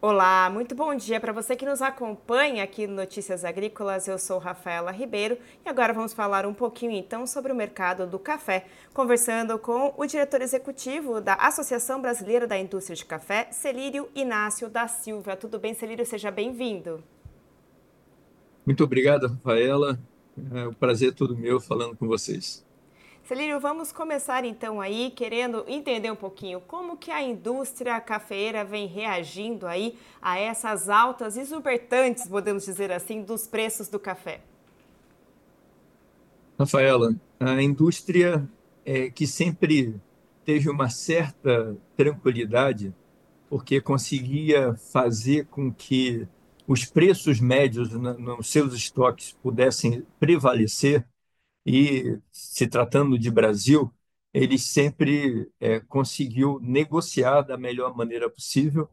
Olá, muito bom dia para você que nos acompanha aqui no Notícias Agrícolas. Eu sou Rafaela Ribeiro e agora vamos falar um pouquinho então sobre o mercado do café, conversando com o diretor executivo da Associação Brasileira da Indústria de Café, Celírio Inácio da Silva. Tudo bem, Celírio? Seja bem-vindo. Muito obrigado, Rafaela. É um prazer todo meu falando com vocês. Celírio, vamos começar então aí querendo entender um pouquinho como que a indústria cafeeira vem reagindo aí a essas altas exorbitantes, podemos dizer assim, dos preços do café. Rafaela, a indústria que sempre teve uma certa tranquilidade, porque conseguia fazer com que os preços médios nos seus estoques pudessem prevalecer, e se tratando de Brasil, ele sempre conseguiu negociar da melhor maneira possível,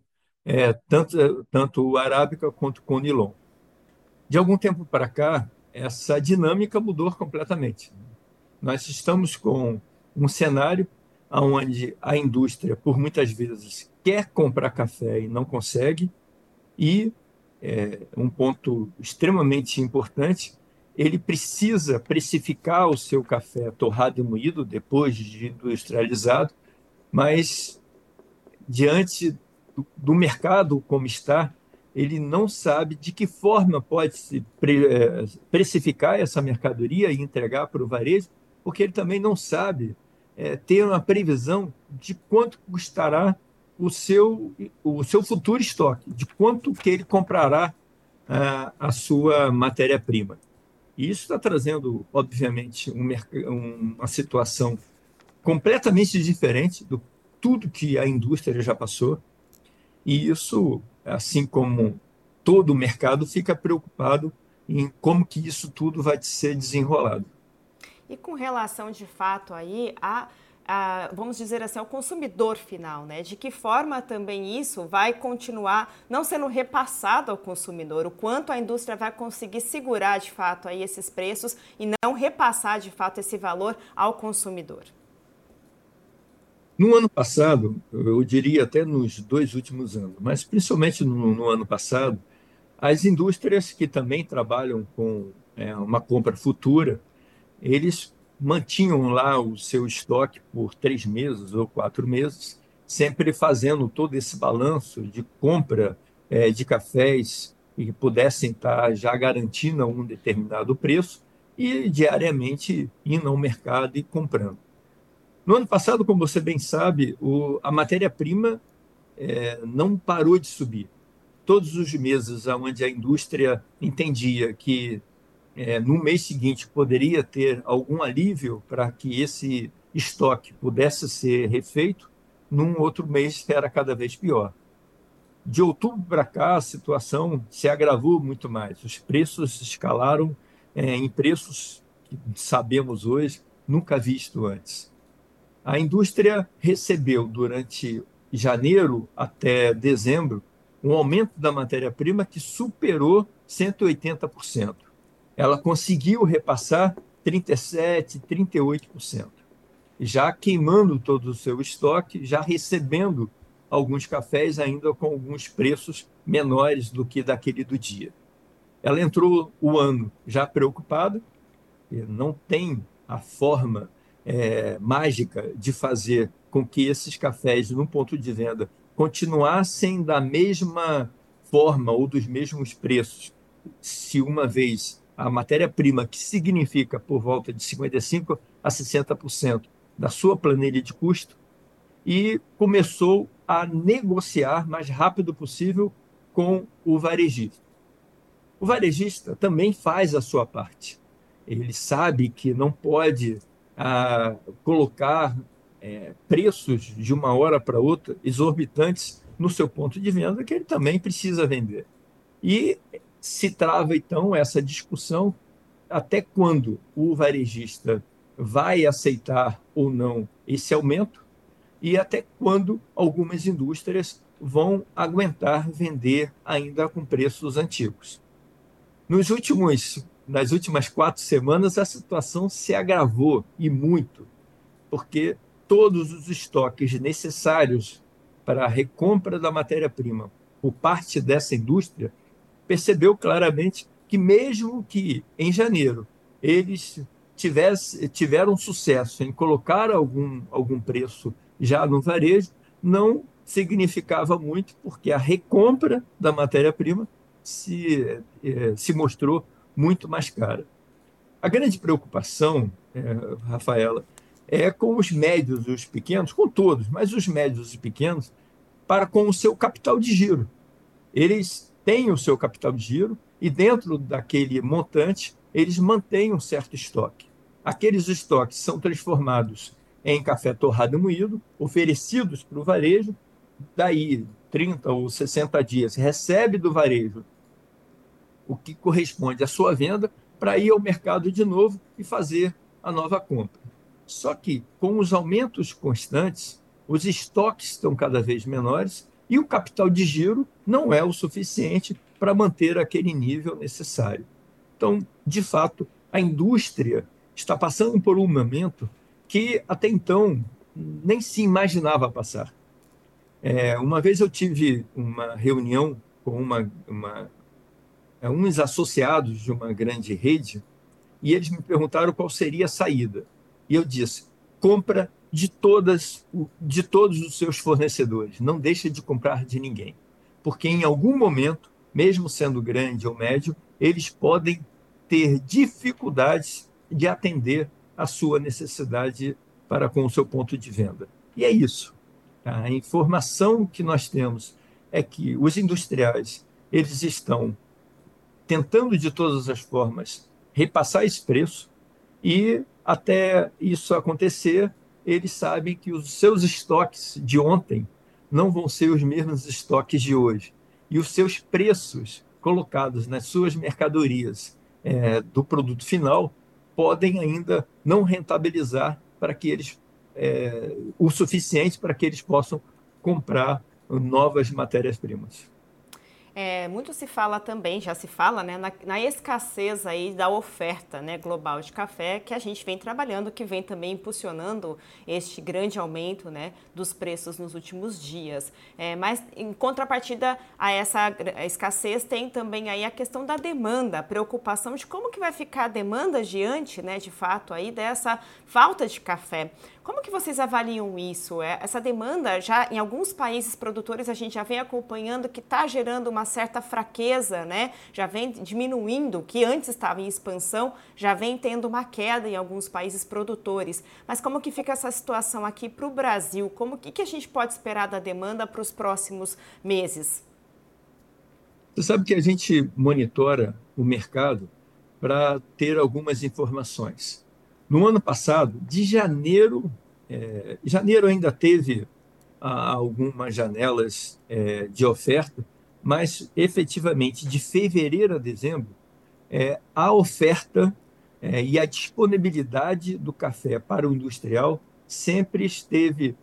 tanto o arábica quanto o conilon. De algum tempo para cá, essa dinâmica mudou completamente. Nós estamos com um cenário onde a indústria, por muitas vezes, quer comprar café e não consegue, e um ponto extremamente importante, ele precisa precificar o seu café torrado e moído depois de industrializado, mas diante do mercado como está, ele não sabe de que forma pode se precificar essa mercadoria e entregar para o varejo, porque ele também não sabe ter uma previsão de quanto custará o seu futuro estoque, de quanto que ele comprará a sua matéria-prima. E isso está trazendo, obviamente, uma situação completamente diferente do tudo que a indústria já passou, e isso, assim como todo o mercado, fica preocupado em como que isso tudo vai ser desenrolado. E com relação de fato aí vamos dizer assim, ao consumidor final, né? De que forma também isso vai continuar não sendo repassado ao consumidor? O quanto a indústria vai conseguir segurar de fato aí esses preços e não repassar de fato esse valor ao consumidor? No ano passado, eu diria até nos dois últimos anos, mas principalmente no ano passado, as indústrias que também trabalham com uma compra futura, eles mantinham lá o seu estoque por 3 meses ou 4 meses, sempre fazendo todo esse balanço de compra de cafés e que pudessem estar já garantindo um determinado preço e diariamente indo ao mercado e comprando. No ano passado, como você bem sabe, a matéria-prima não parou de subir. Todos os meses onde a indústria entendia que no mês seguinte poderia ter algum alívio para que esse estoque pudesse ser refeito, num outro mês era cada vez pior. De outubro para cá, a situação se agravou muito mais. Os preços escalaram em preços que sabemos hoje nunca visto antes. A indústria recebeu durante janeiro até dezembro um aumento da matéria-prima que superou 180%. Ela conseguiu repassar 37%, 38%, já queimando todo o seu estoque, já recebendo alguns cafés ainda com alguns preços menores do que daquele do dia. Ela entrou o ano já preocupada, não tem a forma mágica de fazer com que esses cafés, no ponto de venda, continuassem da mesma forma ou dos mesmos preços, se uma vez a matéria-prima, que significa por volta de 55 a 60% da sua planilha de custo, e começou a negociar mais rápido possível com o varejista. O varejista também faz a sua parte. Ele sabe que não pode colocar preços de uma hora para outra exorbitantes no seu ponto de venda, que ele também precisa vender. E se trava então essa discussão até quando o varejista vai aceitar ou não esse aumento e até quando algumas indústrias vão aguentar vender ainda com preços antigos. Nas últimas 4 semanas, a situação se agravou e muito, porque todos os estoques necessários para a recompra da matéria-prima por parte dessa indústria, percebeu claramente que, mesmo que em janeiro eles tiveram sucesso em colocar algum preço já no varejo, não significava muito, porque a recompra da matéria-prima se mostrou muito mais cara. A grande preocupação, Rafaela, é com os médios e os pequenos, com todos, mas os médios e pequenos, para com o seu capital de giro. Eles têm o seu capital de giro e, dentro daquele montante, eles mantêm um certo estoque. Aqueles estoques são transformados em café torrado e moído, oferecidos para o varejo, daí 30 ou 60 dias, recebe do varejo o que corresponde à sua venda para ir ao mercado de novo e fazer a nova compra. Só que, com os aumentos constantes, os estoques estão cada vez menores e o capital de giro não é o suficiente para manter aquele nível necessário. Então, de fato, a indústria está passando por um momento que até então nem se imaginava passar. Uma vez eu tive uma reunião com uns associados de uma grande rede e eles me perguntaram qual seria a saída. E eu disse: compra de todos os seus fornecedores, não deixe de comprar de ninguém, porque em algum momento, mesmo sendo grande ou médio, eles podem ter dificuldades de atender a sua necessidade para com o seu ponto de venda. E é isso. A informação que nós temos é que os industriais eles estão tentando de todas as formas repassar esse preço e, até isso acontecer, eles sabem que os seus estoques de ontem não vão ser os mesmos estoques de hoje. E os seus preços colocados nas suas mercadorias do produto final podem ainda não rentabilizar para que eles o suficiente para que eles possam comprar novas matérias-primas. Muito se fala também, já se fala, né, na escassez aí da oferta, né, global de café, que a gente vem trabalhando, que vem também impulsionando este grande aumento, né, dos preços nos últimos dias. Mas em contrapartida a essa escassez tem também aí a questão da demanda, a preocupação de como que vai ficar a demanda diante, né, de fato aí dessa falta de café. Como que vocês avaliam isso? Essa demanda, já em alguns países produtores, a gente já vem acompanhando que está gerando uma certa fraqueza, né? Já vem diminuindo, que antes estava em expansão, já vem tendo uma queda em alguns países produtores. Mas como que fica essa situação aqui para o Brasil? Que a gente pode esperar da demanda para os próximos meses? Você sabe que a gente monitora o mercado para ter algumas informações. No ano passado, de janeiro, janeiro ainda teve algumas janelas de oferta, mas efetivamente de fevereiro a dezembro, a oferta e a disponibilidade do café para o industrial sempre esteve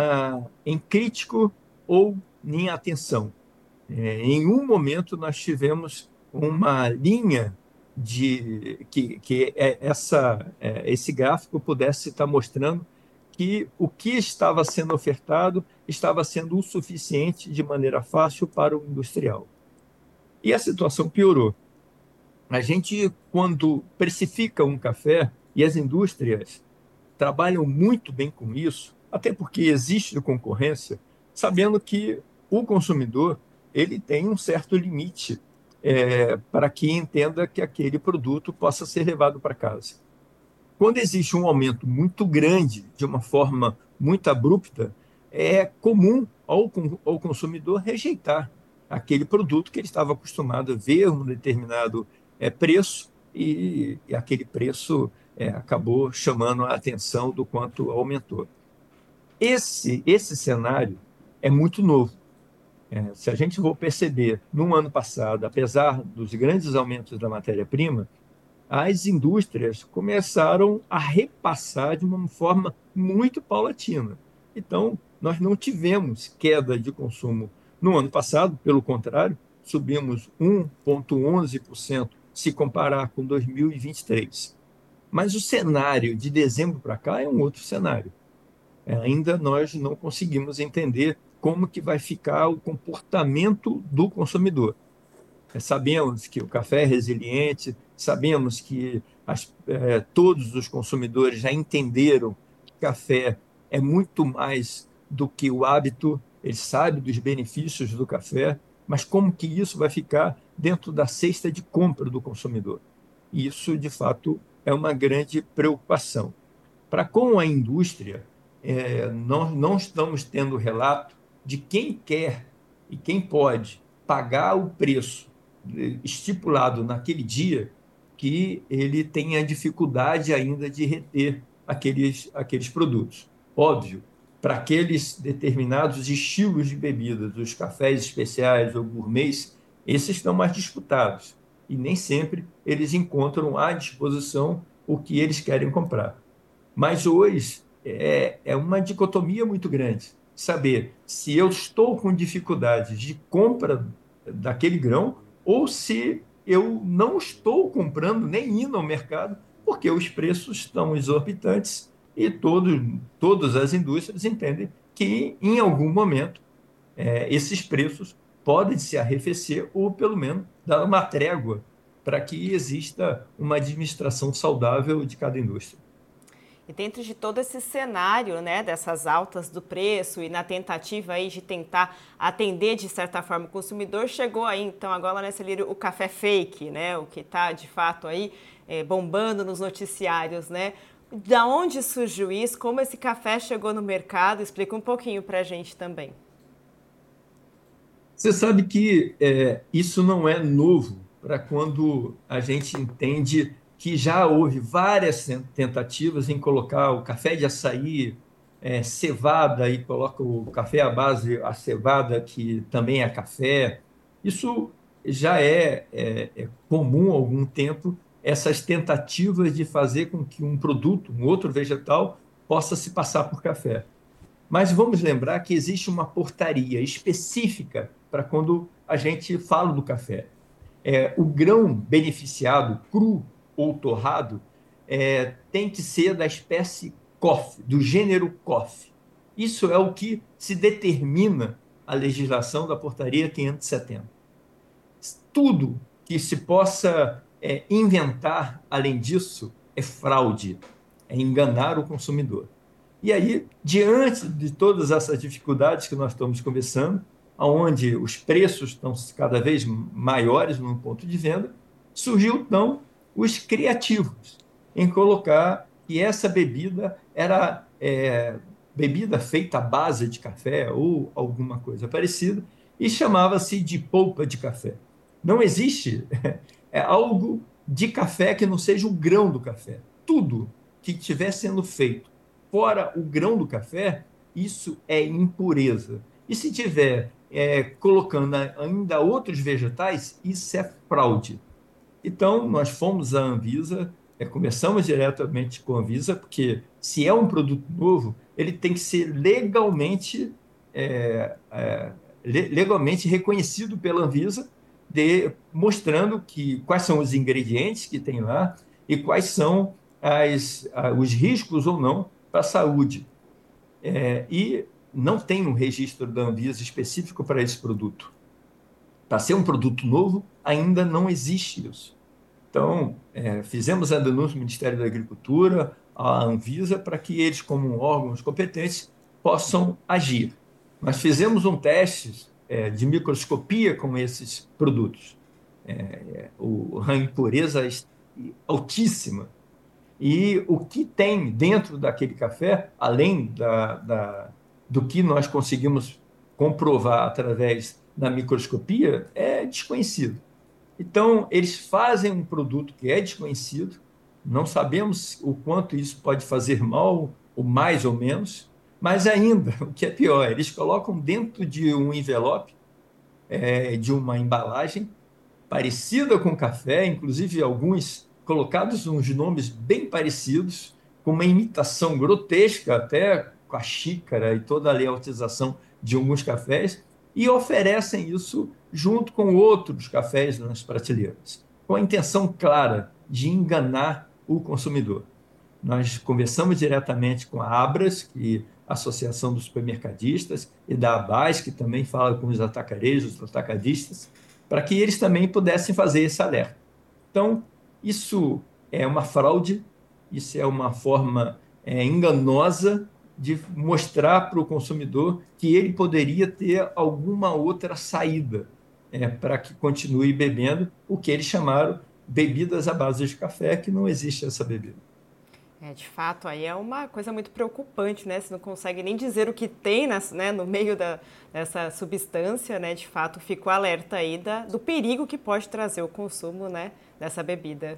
em crítico ou em atenção. Em um momento, nós tivemos uma linha esse gráfico pudesse estar mostrando que o que estava sendo ofertado estava sendo o suficiente de maneira fácil para o industrial. E a situação piorou. A gente, quando precifica um café, e as indústrias trabalham muito bem com isso, até porque existe concorrência, sabendo que o consumidor ele tem um certo limite para que entenda que aquele produto possa ser levado para casa. Quando existe um aumento muito grande, de uma forma muito abrupta, é comum ao consumidor rejeitar aquele produto que ele estava acostumado a ver um determinado preço e aquele preço acabou chamando a atenção do quanto aumentou. Esse cenário é muito novo. Se a gente for perceber, no ano passado, apesar dos grandes aumentos da matéria-prima, as indústrias começaram a repassar de uma forma muito paulatina. Então, nós não tivemos queda de consumo no ano passado, pelo contrário, subimos 1,11% se comparar com 2023. Mas o cenário de dezembro para cá é um outro cenário. Ainda nós não conseguimos entender como que vai ficar o comportamento do consumidor. Sabemos que o café é resiliente, sabemos que todos os consumidores já entenderam que café é muito mais do que o hábito, eles sabem dos benefícios do café, mas como que isso vai ficar dentro da cesta de compra do consumidor? Isso, de fato, é uma grande preocupação. Para com a indústria, nós não estamos tendo relato de quem quer e quem pode pagar o preço estipulado naquele dia, que ele tenha dificuldade ainda de reter aqueles produtos. Óbvio, para aqueles determinados estilos de bebidas, os cafés especiais ou gourmets, esses estão mais disputados e nem sempre eles encontram à disposição o que eles querem comprar. Mas hoje é uma dicotomia muito grande. Saber se eu estou com dificuldades de compra daquele grão ou se eu não estou comprando nem indo ao mercado, porque os preços estão exorbitantes e todas as indústrias entendem que, em algum momento, esses preços podem se arrefecer ou, pelo menos, dar uma trégua para que exista uma administração saudável de cada indústria. E dentro de todo esse cenário, né, dessas altas do preço e na tentativa aí de tentar atender de certa forma o consumidor, chegou aí então agora, né, Celírio, o café fake, né, o que está de fato aí bombando nos noticiários, né? Da onde surgiu isso? Como esse café chegou no mercado? Explica um pouquinho para a gente também. Você sabe que isso não é novo para quando a gente entende que já houve várias tentativas em colocar o café de açaí, cevada, e coloca o café à base, a cevada, que também é café. Isso já é comum há algum tempo, essas tentativas de fazer com que um produto, um outro vegetal, possa se passar por café. Mas vamos lembrar que existe uma portaria específica para quando a gente fala do café. O grão beneficiado, cru ou torrado, tem que ser da espécie coffee, do gênero coffee. Isso é o que se determina a legislação da portaria 570. Tudo que se possa inventar além disso é fraude, é enganar o consumidor. E aí, diante de todas essas dificuldades que nós estamos conversando, onde os preços estão cada vez maiores no ponto de venda, surgiu então os criativos em colocar que essa bebida era bebida feita à base de café ou alguma coisa parecida e chamava-se de polpa de café. Não existe algo de café que não seja o grão do café. Tudo que estiver sendo feito fora o grão do café, isso é impureza. E se tiver colocando ainda outros vegetais, isso é fraude. Então, nós fomos à Anvisa, conversamos diretamente com a Anvisa, porque se é um produto novo, ele tem que ser legalmente reconhecido pela Anvisa, mostrando quais são os ingredientes que tem lá e quais são os riscos ou não para a saúde. E não tem um registro da Anvisa específico para esse produto. Para ser um produto novo, ainda não existe isso. Então, fizemos a denúncia no Ministério da Agricultura, à Anvisa, para que eles, como órgãos competentes, possam agir. Nós fizemos um teste de microscopia com esses produtos. A impureza é altíssima. E o que tem dentro daquele café, além do que nós conseguimos comprovar através da microscopia, é desconhecido. Então, eles fazem um produto que é desconhecido, não sabemos o quanto isso pode fazer mal, ou mais ou menos, mas ainda, o que é pior, eles colocam dentro de um envelope, de uma embalagem parecida com café, inclusive alguns colocados uns nomes bem parecidos, com uma imitação grotesca até com a xícara e toda a layoutização de alguns cafés, e oferecem isso junto com outros cafés nas prateleiras, com a intenção clara de enganar o consumidor. Nós conversamos diretamente com a Abras, que é a Associação dos Supermercadistas, e da ABAS, que também fala com os atacarejos, os atacadistas, para que eles também pudessem fazer esse alerta. Então, isso é uma fraude, isso é uma forma enganosa de mostrar para o consumidor que ele poderia ter alguma outra saída para que continue bebendo o que eles chamaram bebidas à base de café, que não existe essa bebida. De fato, aí é uma coisa muito preocupante, né? Você não consegue nem dizer o que tem né, no meio dessa substância, né? De fato, fico alerta aí do perigo que pode trazer o consumo, né, dessa bebida.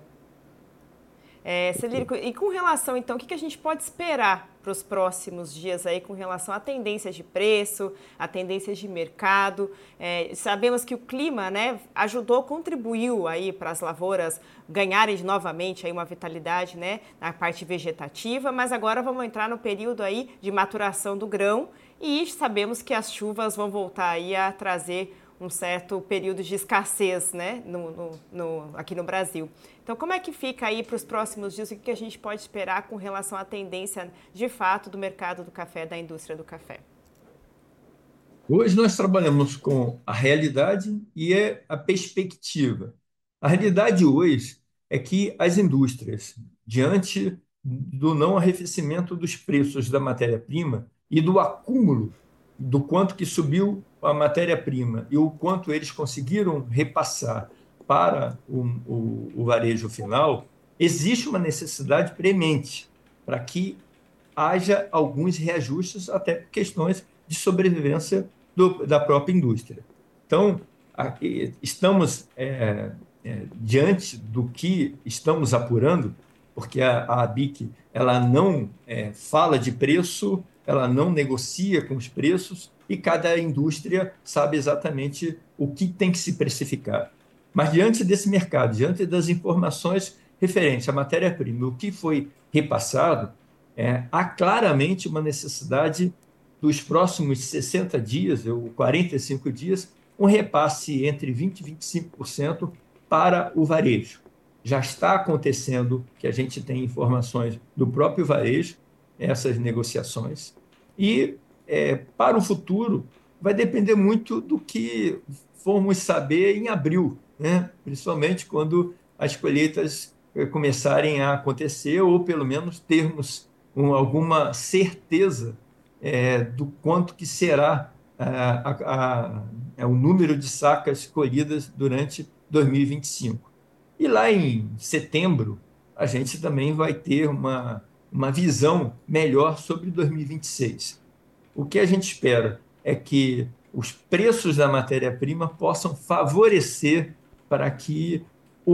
Celírico, e com relação, então, o que a gente pode esperar para os próximos dias aí com relação a tendências de preço, a tendências de mercado? Sabemos que o clima, né, contribuiu aí para as lavouras ganharem novamente aí uma vitalidade, né, na parte vegetativa, mas agora vamos entrar no período aí de maturação do grão e sabemos que as chuvas vão voltar aí a trazer um certo período de escassez, né, aqui no Brasil. Então, como é que fica aí para os próximos dias? O que a gente pode esperar com relação à tendência, de fato, do mercado do café, da indústria do café? Hoje nós trabalhamos com a realidade e a perspectiva. A realidade hoje é que as indústrias, diante do não arrefecimento dos preços da matéria-prima e do acúmulo do quanto que subiu a matéria-prima e o quanto eles conseguiram repassar para o varejo final, existe uma necessidade premente para que haja alguns reajustes, até por questões de sobrevivência da própria indústria. Então, estamos diante do que estamos apurando, porque a ABIC ela não fala de preço, ela não negocia com os preços e cada indústria sabe exatamente o que tem que se precificar. Mas diante desse mercado, diante das informações referentes à matéria-prima, o que foi repassado, há claramente uma necessidade dos próximos 60 dias, ou 45 dias, um repasse entre 20% e 25% para o varejo. Já está acontecendo, que a gente tem informações do próprio varejo, essas negociações, e para o futuro vai depender muito do que formos saber em abril, né? Principalmente quando as colheitas começarem a acontecer, ou pelo menos termos alguma certeza do quanto que será o número de sacas colhidas durante 2025. E lá em setembro, a gente também vai ter uma visão melhor sobre 2026. O que a gente espera é que os preços da matéria-prima possam favorecer para que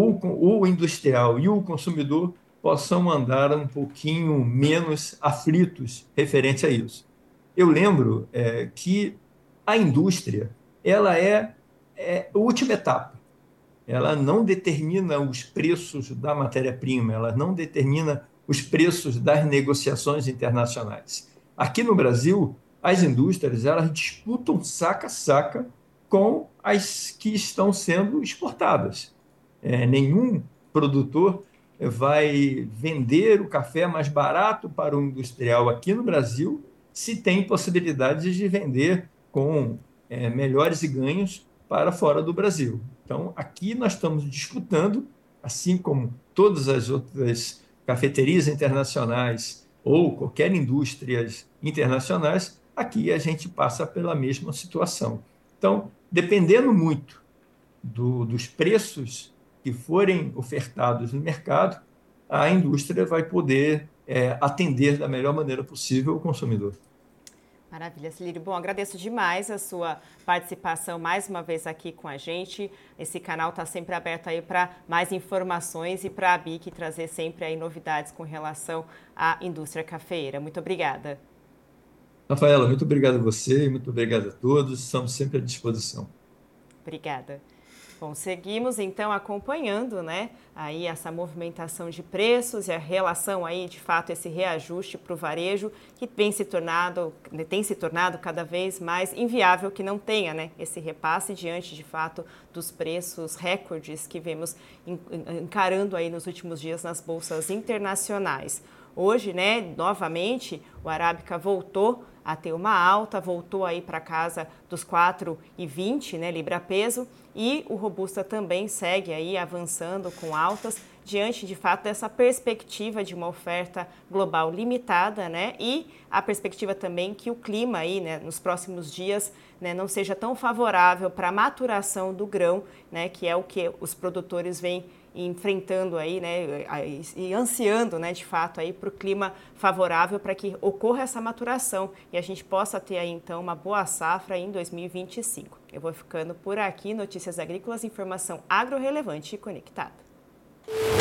o industrial e o consumidor possam andar um pouquinho menos aflitos referente a isso. Eu lembro que a indústria ela é a última etapa. Ela não determina os preços da matéria-prima, ela não determina os preços das negociações internacionais. Aqui no Brasil, as indústrias elas disputam saca a saca com as que estão sendo exportadas. Nenhum produtor vai vender o café mais barato para o industrial aqui no Brasil se tem possibilidade de vender com melhores ganhos para fora do Brasil. Então, aqui nós estamos disputando, assim como todas as outras cafeterias internacionais ou qualquer indústrias internacionais, aqui a gente passa pela mesma situação. Então, dependendo muito dos preços que forem ofertados no mercado, a indústria vai poder atender da melhor maneira possível o consumidor. Maravilha, Celírio. Bom, agradeço demais a sua participação mais uma vez aqui com a gente. Esse canal está sempre aberto aí para mais informações e para a BIC trazer sempre aí novidades com relação à indústria cafeeira. Muito obrigada. Rafaela, muito obrigado a você, muito obrigado a todos. Estamos sempre à disposição. Obrigada. Bom, seguimos então acompanhando, né, aí essa movimentação de preços e a relação aí, de fato, esse reajuste para o varejo que tem se tornado cada vez mais inviável que não tenha, né, esse repasse diante, de fato, dos preços recordes que vemos encarando aí nos últimos dias nas bolsas internacionais. Hoje, né, novamente, o Arábica voltou a ter uma alta, voltou aí para casa dos 4,20, né, libra-peso, e o Robusta também segue aí avançando com altas, diante de fato dessa perspectiva de uma oferta global limitada, né, e a perspectiva também que o clima aí, né, nos próximos dias, né, não seja tão favorável para a maturação do grão, né, que é o que os produtores vêm enfrentando aí, né, e ansiando, né, de fato aí para o clima favorável para que ocorra essa maturação e a gente possa ter aí então uma boa safra em 2025. Eu vou ficando por aqui, notícias agrícolas, informação agro relevante e conectada.